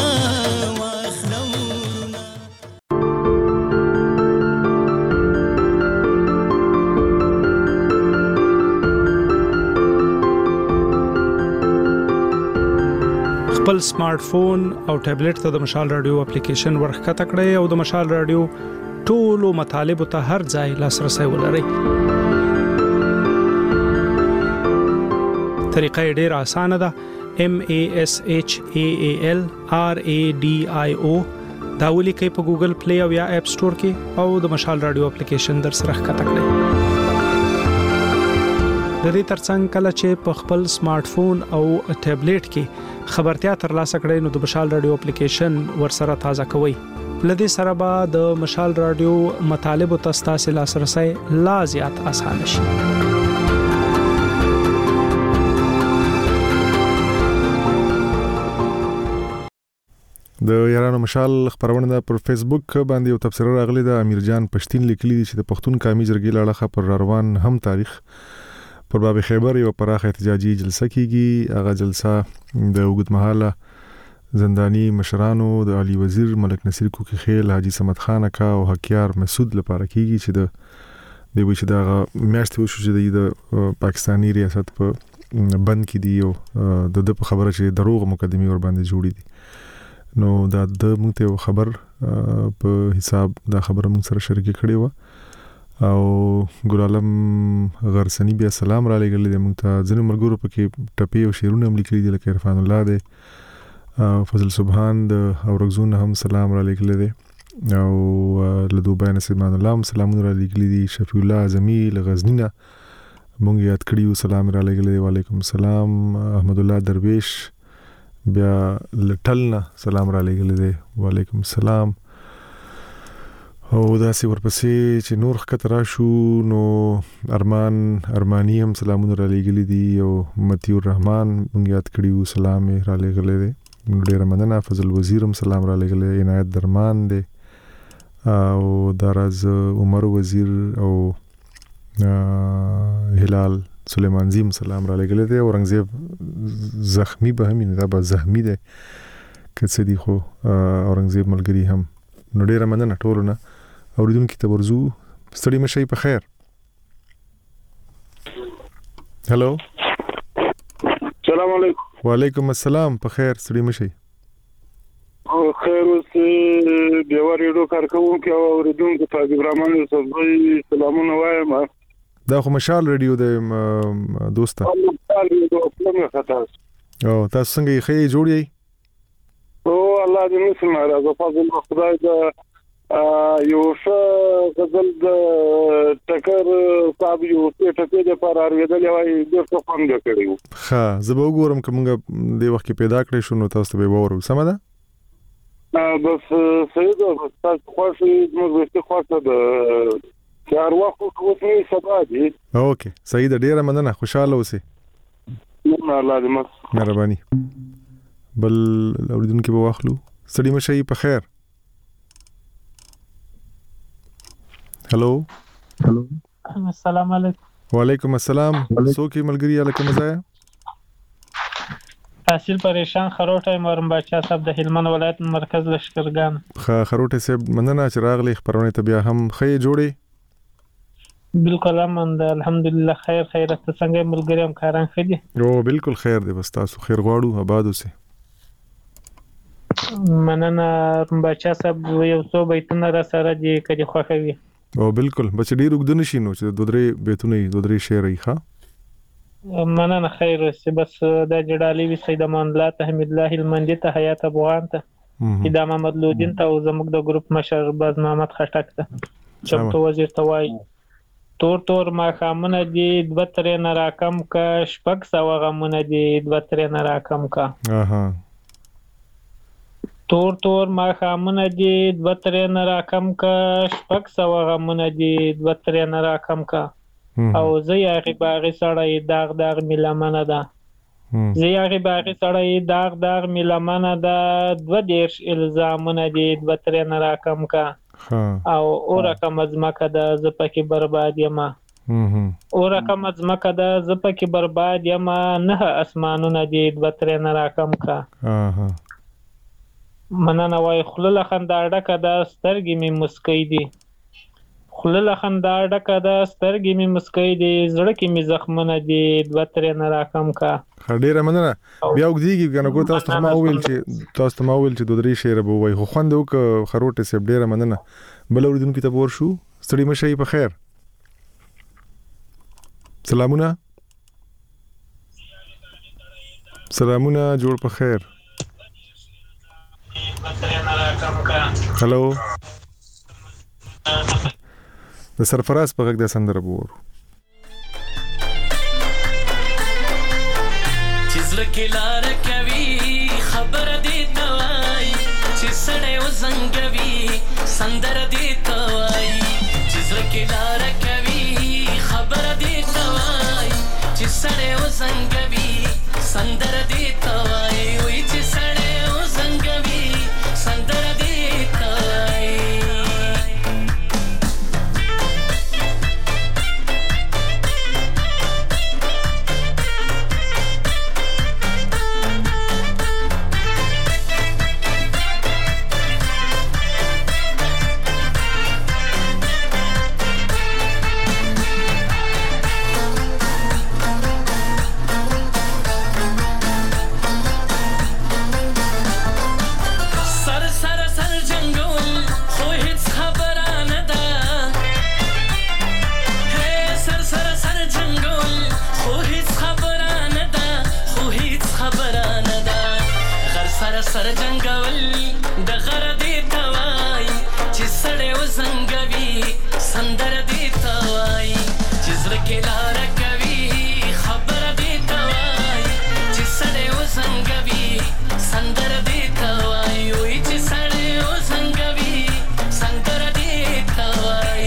خپل سمارټ فون او ټابلیټ ته د مشال رادیو اپلیکیشن ورخکته کړئ او د مشال رادیو ټولو مطالبه ته هر ځای لاسرسي ولرئ طریقه ډیر اسانه ده MASHAALRADIO دا ولیکئ په ګوګل پلی او یا اپ سٹور کې او د مشال رادیو اپلیکیشن در سره ښکته کړئ. د دې ترڅنګ کله چې په خپل سمارټ فون او ټابلیټ کې خبرتیا ترلاسه کړئ نو د مشال رادیو اپلیکیشن ورسره تازه کوئ. لدې سره به د مشال رادیو مطالب او تاسو لاسرسي لا زیات آسان شي. د یارانو مشال خبرونه پر فیسبوک باندې یو تبصره راغلی د امیر جان پښتين لیکلي چې د پښتون قومي جرګې لړخه پر روان هم تاریخ پر باب خیبر یو پراخه احتجاجي جلسه کیږي. هغه جلسه د وګړمحاله زندانی مشرانو د علي وزیر ملک نصیر کوکی خیل حاجی صمد خان کا او حکیار مسعود لپاره کیږي چې د دوی چې د میاشتې وشو چې د پاکستانی ریاست په بند کې دی او د خبره چې دروغ مقدمه ور باندې جوړې دي نو دا د موږ ته خبر په حساب دا خبره موږ سره شریک کړې و او ګل عالم غرسنی بیا سلام را لګل دي موږ ته ځنه مرګورو پکې ټپي او شیرونه هم لیکلي دي لکه عرفان الله دی فضل سبحان د اورغزون هم سلام را لګل دي او له دوبای نسیمان الله هم سلامونه را لګل دي. شفیع الله اعظمی غزنینا موږ یاد کړیو سلام را لګل دي. وعلیکم السلام. احمد الله درویش بیا لټلنا سلام را لګل دي. وعلیکم السلام. او دا سی ورپسې چې نور خطر شو نو ارمانی هم سلامونه را لګل دي او متی الرحمن موږ یاد کړیو سلام را لګل دي. ډیر مننه. فضل وزیر هم سلام را لګل دي. عنایت درمان دي او دراز عمر وزیر او هلال سلیمان زیم سلام را لګل دي. اورنګزیب زخمی به همین دا به زخمی ده کڅ دی خو اورنګزیب ملګری هم نو ډیر مننه ټولونه اوریدونکو ته ورزو ستړي مشي په خیر. هالو السلام علیکم. وعلیکم السلام. په خیر ستړي مشي. خیر اوس دیوار یو کارکوم کې اوریدونکو ته ابراهیم صاحب سلامونه وایم. دا خو مشال رادیو د دوستا او تاسو څنګه یې خې جوړی او الله دې مسلمان راځه فضل خدای دا یو څه غزل د ټکر صاحب یو ټکر د پر اړیدل وای د څه فهم کړیو. ها زه به وګورم کومه د وخت کې پیدا کړی شو نو تاسو به وورو سم ده. بس سید تاسو خوښ موږ به خوښه د چار وخت کوڅې سبا دي. اوکې سعید ډیره مننه. خوشاله اوسئ. الله دې مهرباني. بل اوریدونکو به واخلو. ستړي مشي په خیر. هالو السلام علیکم. وعلیکم السلام. څوک ملګری الکه مزایا تحصیل پریشان خروټه مرم بچا صاحب د هلمند ولایت مرکز لشکرګان. خروټه صاحب مننه چې راغلی خبرونه ته بیا هم خې جوړي. بالکل امند الحمدلله خیر ته څنګه ملګری هم کاران خدي. او بالکل خیر دی. بس تاسو خیر غواړو آباد اوسئ. مننه بچا صاحب یو څو بیتونه را سره دي کدي خوښوي. او بالکل بچ ډیر وګدن شي نو چې دوه درې بیتونه دوه درې شعر یې ښه مننه خیر اوسئ. بس د جړالي وی سید امان الله ته حمید الله هلمندي ته حیات افغان ته ادم محمد لودین ته او زموږ د ګروپ مشر باز محمد خټک ته چمتو وزیر ته وای تور ما خامنه دي دوه ترې نه راکم کا شپږ سو غمونه دي دوه ترې نه راکم کا. اها تور ما خامنه دي دوه ترې نه راکم کا شپږ سو غمونه دي دوه ترې نه راکم کا او زه یې باغی سړی داغ ملمنه ده. زه یې باغی سړی داغ ملمنه ده دوه دیرش الزامونه دي دوه ترې نه راکم کا او اورکم ازمکه ده زپکی برباد یما. اورکم ازمکه ده زپکی برباد یما نه اسمانونه دي دوه ترې نه راکم کا. مننه وای خلل خندا ډکه ده سترګې می مسکی دي. خلل خندا ډکه ده سترګې می مسکی دي زړه کې می زخمونه دي دوه ترې نه راکم کا. ډیره مننه. بیا وګدیږي کنه کو تاسو ما ویل چې دوه درې شعر به وای خو خوند وک خروټه سپ. ډیره مننه. بل اوریدونکو ته ورشو ستړي مشي په خیر. سلامونه. سلامونه جوړ په خیر. هلو د سرفراز په غږ د سندره بور چې زړه کې لار کوي خبر دې توای چې سړی وزنګوي سندره دې توای چې زړه کې لار کوي خبر دې توای چې سړی وزنګوي سندره دې توای وای چې سړی وزنګوي سندره دې توای سر جنگول د غره دی توای چې سړی وزنګوي سندره دی توای چې زړه کې لار کوي خبره دی توای چې سړی وزنګوي سندره دی توای وای چې سړی وزنګوي سندره دی توای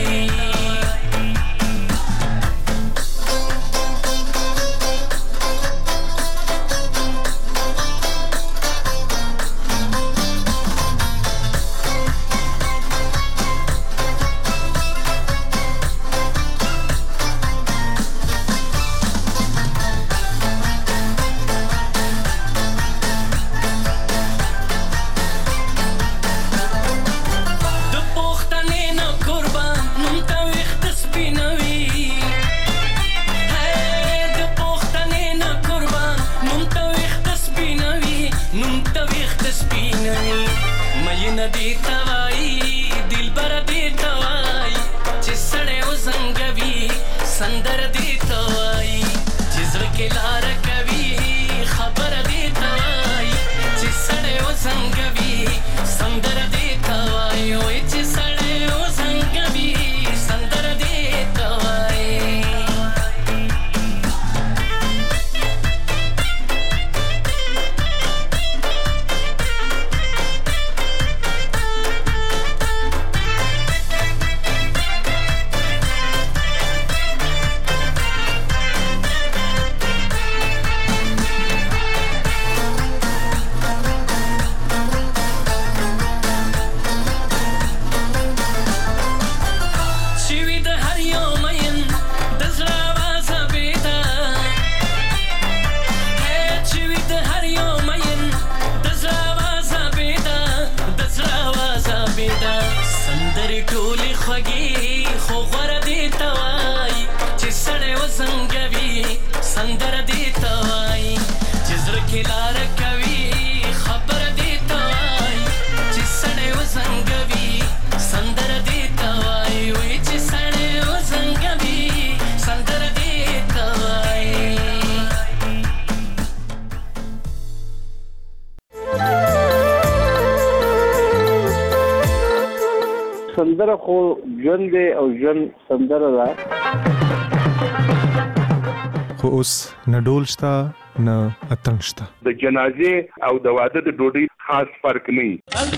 ندی توای دل بر دی توای چې سړی وزنګوي سندر دی توای چې زړه کې لار کوي خبر دی توای چې سړی وزنګوي سندر دی توای وای چې سړی وزنګوي سندر دی توای ټولې خوږې خو غوره دې ته وایي چې سړی وزنګوي سندره دې ته وایي چې زړه کې لاره کوي خبره دې ته وایي چې سړی وزنګوي سندره دې ته وایي وایي چې سړی وزنګوي سندره دې ته وایي سندره خو ژوند دی او ژوند سندره ده خو اوس نه ډول شته نه اتڼ شته د جنازې او د واده د ډوډۍ خاص فرق نه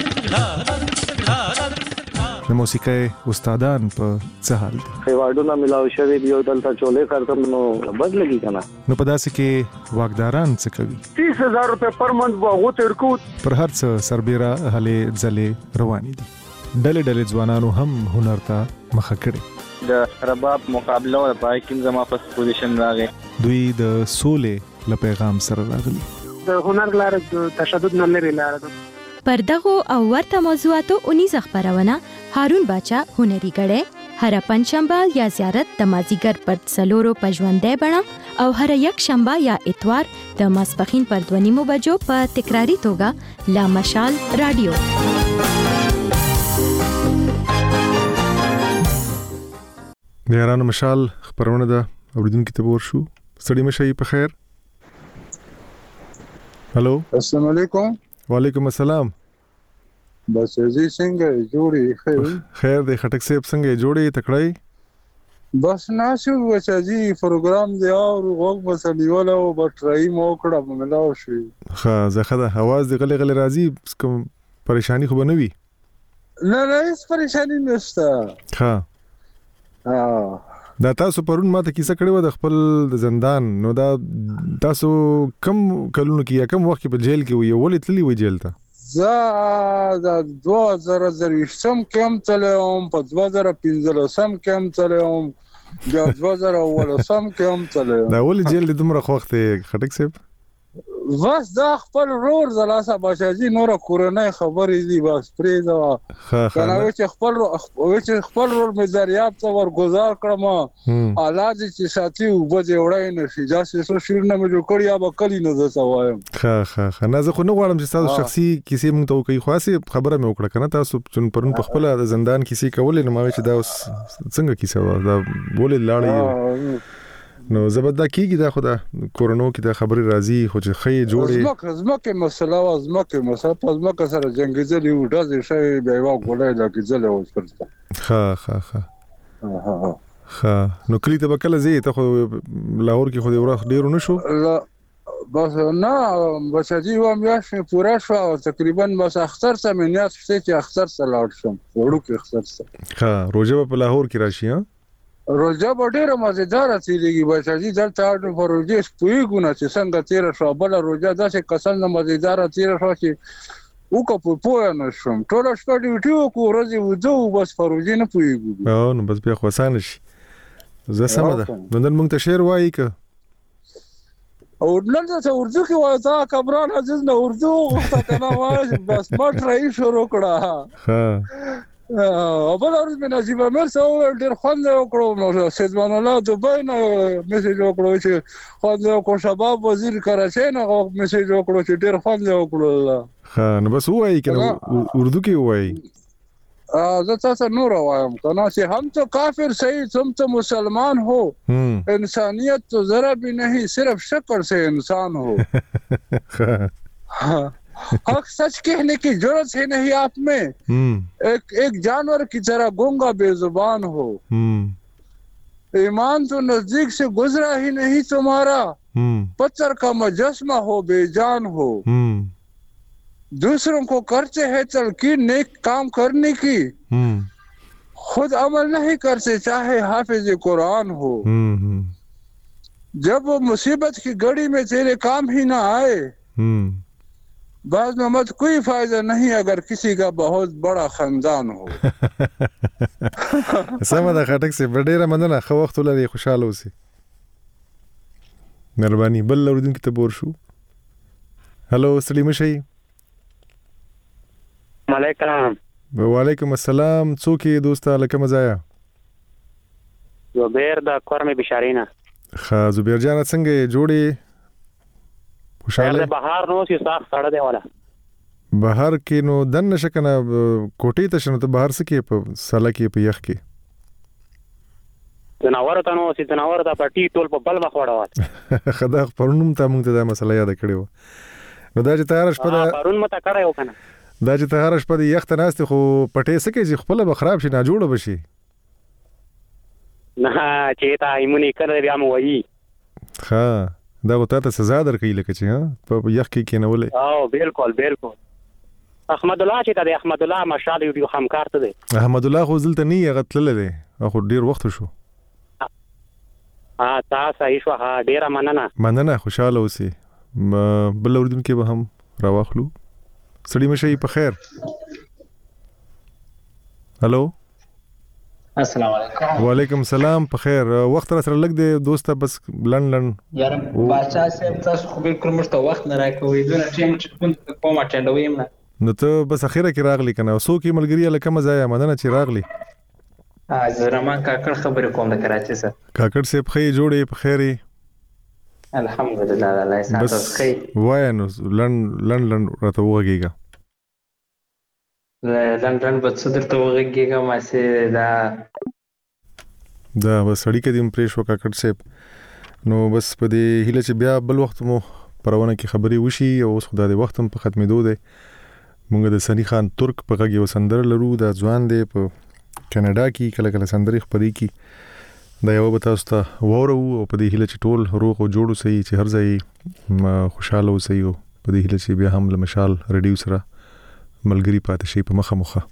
د موسیقۍ استادان په څه حال دي خیواډونه ملاو شوی دی او دلته چولې کارتم نو بد لګي کنه نو په داسې کې واګداران څه کوي 30000 روپے پر منث واغو تر کو پر هر څه سربېره هلې ځلې روانې دي ډلې ډلې ځوانانو هم هنر ته مخه کړي د رباب مقابله او پای کې زما په پوزیشن راغی دوی د سولې له پیغام سره راغلي د هنر لار تشدد نه لري لار پر دغه او ورته موضوعاتو 19 خبرونه هارون باچا هنري غړې هر پنځشنبه یا زیارت د مازیګر پر څلورو پژوندې بڼه او هر یک شنبه یا اتوار د ماسپخین پر 2:30 بجو په تکراری توګه لا مشال رادیو د یارانو مشال خبرونه ده اوریدونکو ته ور شو ستړي مشي په خیر هلو السلام علیکم. وعلیکم السلام. بس زی څنګه جوړی خیر دی خټک صاحب څنګه جوړی تکړای بس ناشو وچاجي پروګرام دی او وګ مسلیوله او بټرای مو کړه ملاو شي. ها زه خدا आवाज دی غلی غلی راځي کوم پریشانی خو بنوي نه هیڅ پریشانی نشته. ها دا تاسو پرون ماته کیسه کړې و د خپل د زندان نو دا تاسو کم کلونو کې کم وخت په جیل کې وي ولې تللی وي جیل ته؟ د 2023 کم تلم په 2015 کم تلم د 2018 کم تلم. دا ولې جیل د دومره وخت خټک صاحب؟ بس دا خپل رور زلاسه باشاجي نور کورنۍ خبرې دي بس پریزه کنه چې خپل رور مې دریاب ته ورګزار کړم الاج چې ساتي او بده وړای نشي جاسې سو شیر نه مې جوړ کړی یا بکلی نه زه وایم. ها نه زه خو نه غواړم چې تاسو شخصي کیسې مونږ ته کوي خاصه خبره مې وکړه کنه تاسو چې پرون په خپل د زندان کیسې کولې نو ما چې دا څنګه کیسه و دا ولې لاړې نو زبدا کیږي دا خدا کورونو کې دا خبري راځي خو چې خې جوړي زمکه مسله زمکه مسله زمکه سره جنگیزلی و داسې شی به یو غولای لکه زله اوس ها نو کلی ته بکله زی ته خو لاهور کې خو دی ورخ ډیرو نشو بس نه بچی و میاشتې پوره شو تقریبا بس اختر سم نه چې اختر سره لاړ شم وړو کې اختر سره. ها روزه په لاهور کې راشي ها روزه ډیره مزیدار تیریږي بچی دلته اډو پروژې سپوږونه چې څنګه تیر شو بل روزه داسې کسان مزیدار تیر شو چې وکه په پوهه نشم ټول شپه ډیوټي کو ورځي وځو بس پروژې نه پوهیږو. او نو بس بیا خو آسان شي زه سم ده نن موږ ته شعر وایي که او نن ته اردو کې وایي تا کمران عزیز نه اردو غوښته کنه وایي بس مټ راي شروع کړه. ها اول ورځ مې نصیب امیر سره ډېر خوند وکړو نو سیدمان الله دوبۍ نه میسج وکړو چې خوند وکړو شباب وزیر کراچۍ نه میسج وکړو چې ډېر خوند وکړو. ها نو بس وایي کنه اردو کې وایي زه تاسو نور وایم کنه چې هم تو کافر صحیح تم تو مسلمان ہو انسانیت تو ذرا بھی نہیں صرف شکل سے انسان ہو حق سچ کہنے کی ضرورت ہی نہیں آپ میں ایک جانور کی طرح گونگا بے زبان ہو ایمان تو نزدیک سے گزرا ہی نہیں تمہارا پتھر کا مجسمہ ہو بے جان ہو دوسروں کو کرتے ہیں تلقین نیک کام کرنے کی خود عمل نہیں کرتے چاہے حافظ قرآن ہو جب وہ مصیبت کی گھڑی میں تیرے کام ہی نہ آئے بعض میں مت کوئی فائدہ نہیں اگر کسی کا بہت بڑا خاندان ہو. سمه ده خټک سي ډیره مننه خو وخت لري خوشاله اوسئ مهرباني بل اوردون کې ته بور شو. هلو سلیم شي وعلیکم وعلیکم السلام څوک یې دوستا لکه مزایا زبیر د کورمه بشارینا. ها زبیر جان څنګه جوړي خوشاله بهار نو چې صاف سړه دی ولا بهار کې نو دن نشکنه کوټې ته شنو ته بهار سکه په ساله کې په یخ کې تناور ته نو چې تناور ته پټي ټول په بل مخ وړاوه خدا پرونم ته موږ ته دا مسله یاد کړو نو دا چې تیار شپه دا پرون مته کړو کنه دا چې تیار شپه د یخ ته ناست خو پټې سکه چې خپل به خراب شي نه جوړ بشي نه چې تا ایمونی کړی بیا مو وایي. ها دا غوته ته سزا درکې لکه چې ها په یخ کې کېنولې. او بالکل احمد الله چې د احمد الله مشال یو همکار ته دی. احمد الله خو ځلته نه غتل دی خو ډیر وخت شو. تاسو صحیح شو ډیر مننه خوشاله اوسئ بل اوردون کې به هم راوخلو سړی مشي په خیر. هلو السلام علیکم. وعلیکم السلام په خیر وخت را سره لګ دی دوسته بس لن یار بادشاہ صاحب تاسو خو بالکل مشته وخت نه راکوي دونه ټیم چې کومه چندویم نه نو ته بس اخیره کې راغلی کنه او څوک ملګری لکه مزایا مننه چې راغلی. زرمان کاکړ خبرې کوم د کراچۍ سره کاکړ صاحب خې جوړې په خیري الحمدلله الله یې ساتي خې وای نو لن راته وګیګا لندن به څه درته وغږېږه ما چې دا بس سړی کې دې پرېښ وکړ صاحب نو بس په دې هیله چې بیا بل وخت مو پرونه کې خبرې وشي او اوس خدای دې وخت هم په ختمېدو دی. مونږ د سنی خان ترک په غږ یو سندره لرو د ځوان دی په کینیډا کې کله کله سندرې خبرې کی دا یو به تاسو ته وورو او په دې هیله چې ټول روغ او جوړ اوسئ چې هر ځای خوشاله اوسئ او په دې هیله چې بیا هم له مشال ریډیو سره ملګری پاتې شي په مخه مخه.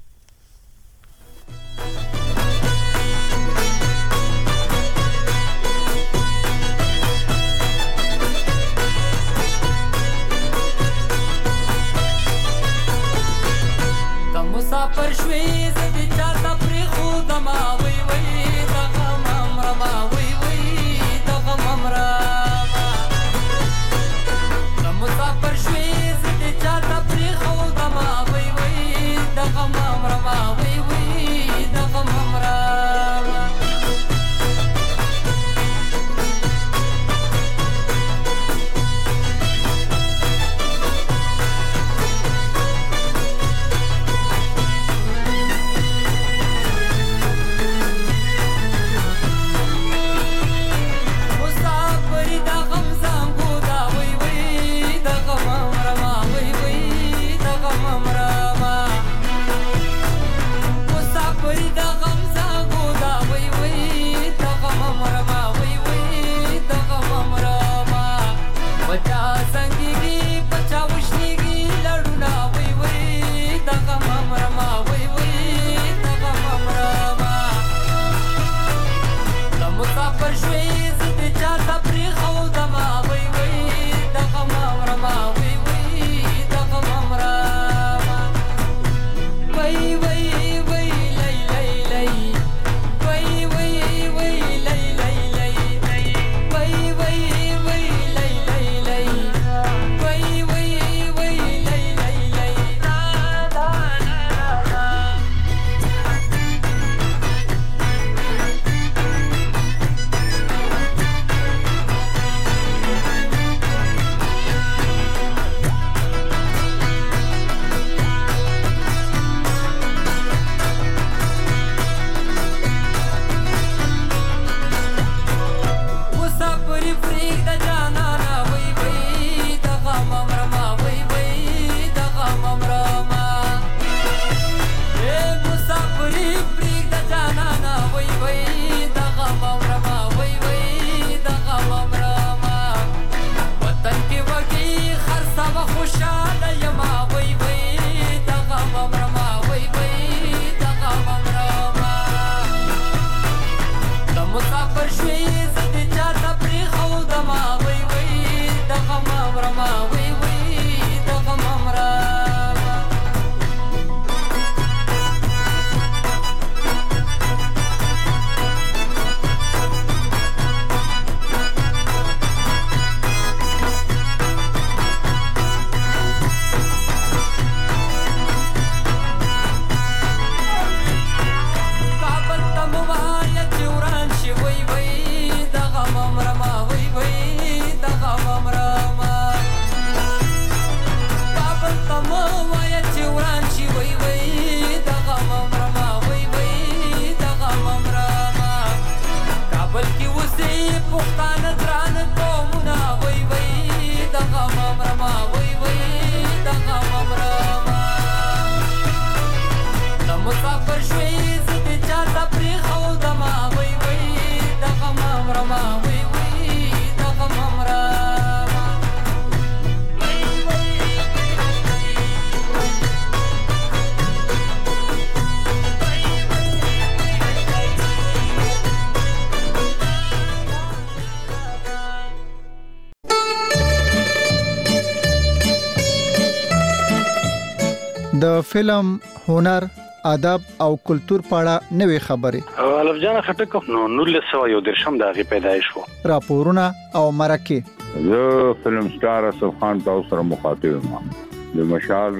د فلم، هنر، ادب او کلچر په اړه نوې خبرې. الف جان خټک نو 1913 د غي پیدایش وو. راپورونه او مرکه. زه فلم سٹار اسف خان تاسو سره مخاطب یم. د مشال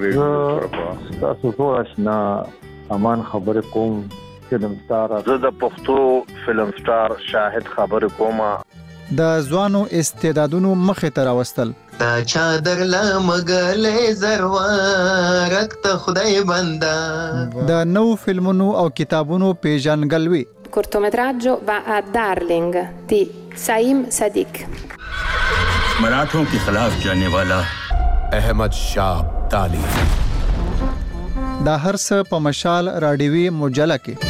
ریډیو تاسو ټول آشنا امان خبر کوم. فلم سٹار زه د پښتو فلم سٹار شاهد خبر کوم. د ځوانو استعدادونو مخه ته راوستل. تا چادر لمغلې زروارت ته خدای بندا. د نو فلمونو او کتابونو پیژنګلوي. cortometraggio va a Darling di Saim Sadiq. मराठों के खिलाफ जाने वाला अहमद शाह अब्दाली। دا هر څه په مشال رادیوي مجله کې